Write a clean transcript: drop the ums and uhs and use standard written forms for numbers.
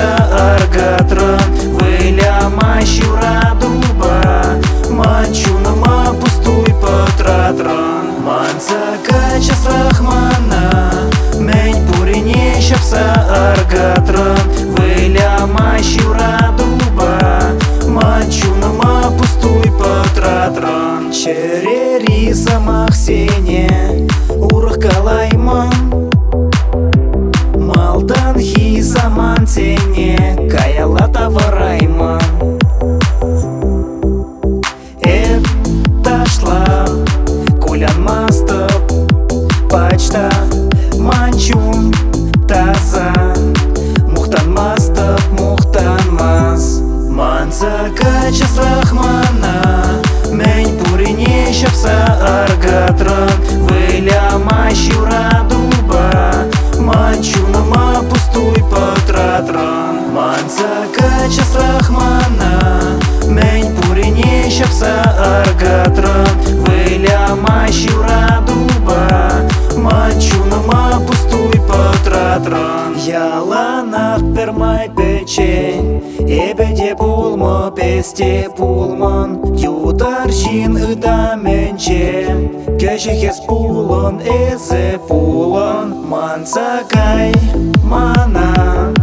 аргатрон, выляма щура дуба, манчуныма пустой потратрон. Манцака час рахмана, мень пурине шапса аргатрон, выляма щура дуба, манчуныма пустой потратрон. Черери самах сене, урах калайман, малдан хи саман тене, каялата варайман. Это шла кулян мастап, пачта манчун таза, мухтан мастап, мухтан мас. Манцака час рахмана, мень пурине шапса аргатрон, выляма щура дуба, манчуныма пустой потратрон. Манцака час рахмана, мень пурине шапса аргатрон, выляма щура дуба, манчуныма пустой потратрон. Яланах пермай печень, эбеде пулмо песте пулмон, ютарчин ыдаменче, кешехес пулон эзе пулон. Манцакай мана,